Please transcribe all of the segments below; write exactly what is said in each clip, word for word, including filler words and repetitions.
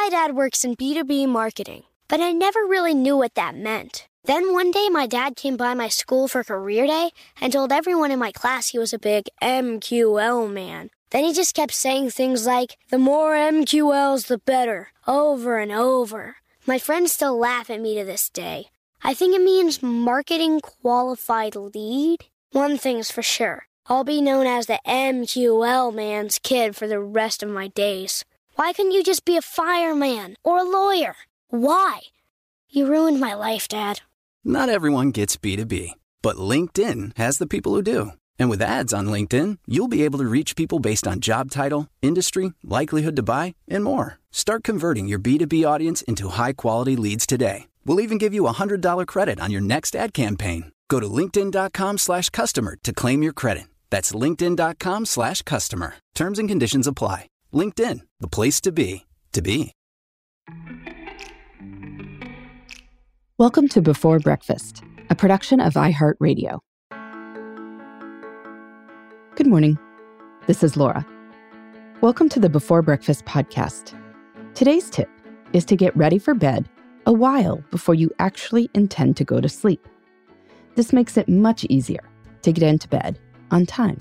My dad works in B two B marketing, but I never really knew what that meant. Then one day my dad came by my school for career day and told everyone in my class he was a big M Q L man. Then he just kept saying things like, the more M Q Ls, the better, over and over. My friends still laugh at me to this day. I think it means marketing qualified lead. One thing's for sure, I'll be known as the M Q L man's kid for the rest of my days. Why couldn't you just be a fireman or a lawyer? Why? You ruined my life, Dad. Not everyone gets B two B, but LinkedIn has the people who do. And with ads on LinkedIn, you'll be able to reach people based on job title, industry, likelihood to buy, and more. Start converting your B two B audience into high-quality leads today. We'll even give you a one hundred dollars credit on your next ad campaign. Go to linkedin.com slash customer to claim your credit. That's linkedin.com slash customer. Terms and conditions apply. LinkedIn, the place to be, to be. Welcome to Before Breakfast, a production of iHeartRadio. Good morning. This is Laura. Welcome to the Before Breakfast podcast. Today's tip is to get ready for bed a while before you actually intend to go to sleep. This makes it much easier to get into bed on time.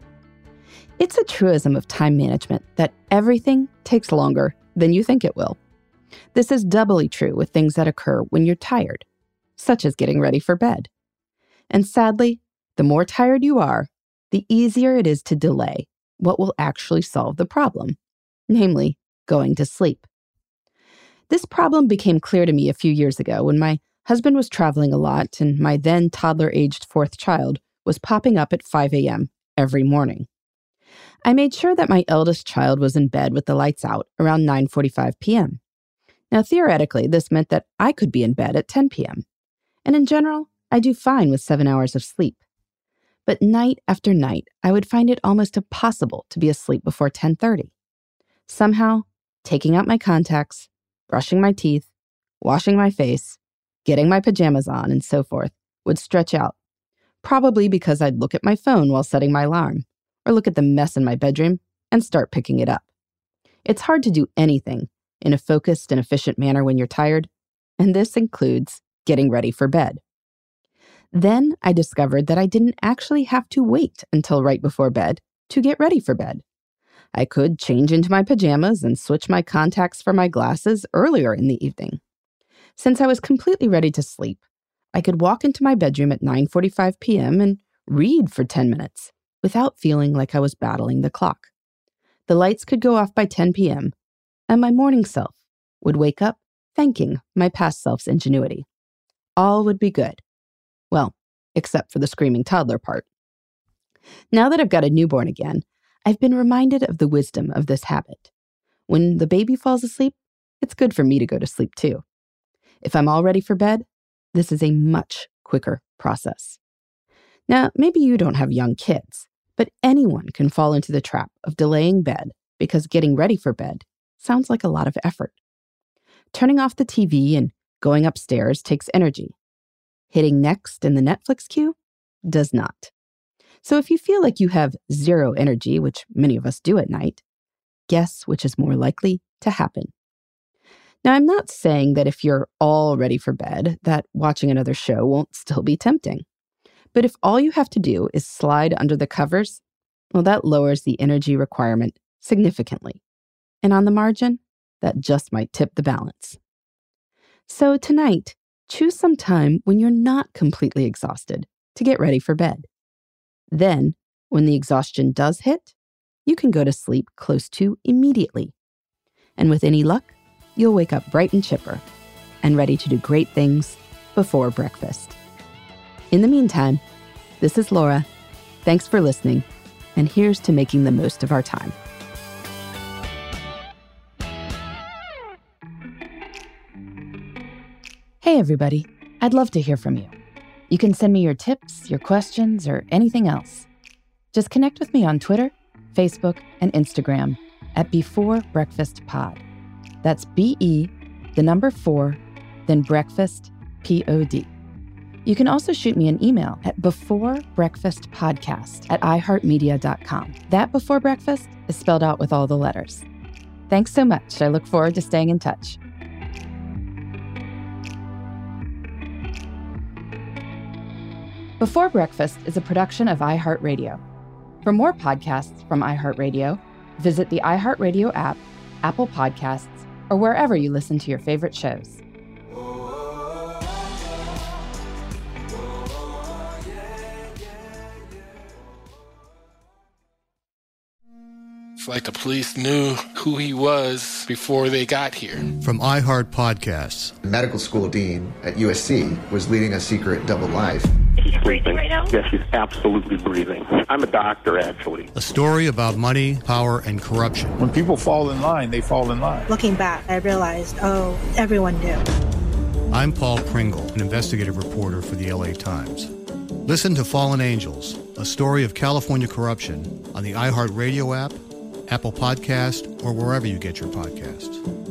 It's a truism of time management that everything takes longer than you think it will. This is doubly true with things that occur when you're tired, such as getting ready for bed. And sadly, the more tired you are, the easier it is to delay what will actually solve the problem, namely going to sleep. This problem became clear to me a few years ago when my husband was traveling a lot and my then toddler-aged fourth child was popping up at five a.m. every morning. I made sure that my eldest child was in bed with the lights out around nine forty-five p.m. Now, theoretically, this meant that I could be in bed at ten p.m. And in general, I do fine with seven hours of sleep. But night after night, I would find it almost impossible to be asleep before ten thirty. Somehow, taking out my contacts, brushing my teeth, washing my face, getting my pajamas on, and so forth, would stretch out. Probably because I'd look at my phone while setting my alarm, or look at the mess in my bedroom and start picking it up. It's hard to do anything in a focused and efficient manner when you're tired, and this includes getting ready for bed. Then I discovered that I didn't actually have to wait until right before bed to get ready for bed. I could change into my pajamas and switch my contacts for my glasses earlier in the evening. Since I was completely ready to sleep, I could walk into my bedroom at nine forty-five p.m. and read for ten minutes without feeling like I was battling the clock. The lights could go off by ten p.m., and my morning self would wake up thanking my past self's ingenuity. All would be good. Well, except for the screaming toddler part. Now that I've got a newborn again, I've been reminded of the wisdom of this habit. When the baby falls asleep, it's good for me to go to sleep too. If I'm all ready for bed, this is a much quicker process. Now, maybe you don't have young kids, but anyone can fall into the trap of delaying bed because getting ready for bed sounds like a lot of effort. Turning off the T V and going upstairs takes energy. Hitting next in the Netflix queue does not. So if you feel like you have zero energy, which many of us do at night, guess which is more likely to happen. Now, I'm not saying that if you're all ready for bed, that watching another show won't still be tempting. But if all you have to do is slide under the covers, well, that lowers the energy requirement significantly. And on the margin, that just might tip the balance. So tonight, choose some time when you're not completely exhausted to get ready for bed. Then, when the exhaustion does hit, you can go to sleep close to immediately. And with any luck, you'll wake up bright and chipper and ready to do great things before breakfast. In the meantime, this is Laura. Thanks for listening, and here's to making the most of our time. Hey, everybody. I'd love to hear from you. You can send me your tips, your questions, or anything else. Just connect with me on Twitter, Facebook, and Instagram at Before Breakfast Pod. That's B E, the number four, then breakfast, P O D. You can also shoot me an email at beforebreakfastpodcast at iheartmedia dot com. That Before Breakfast is spelled out with all the letters. Thanks so much. I look forward to staying in touch. Before Breakfast is a production of iHeartRadio. For more podcasts from iHeartRadio, visit the iHeartRadio app, Apple Podcasts, or wherever you listen to your favorite shows. It's like the police knew who he was before they got here. From iHeart Podcasts. The medical school dean at U S C was leading a secret double life. She's breathing right now? Yes, she's absolutely breathing. I'm a doctor, actually. A story about money, power, and corruption. When people fall in line, they fall in line. Looking back, I realized, oh, everyone knew. I'm Paul Pringle, an investigative reporter for the L A Times. Listen to Fallen Angels, a story of California corruption on the iHeartRadio app, Apple Podcast, or wherever you get your podcasts.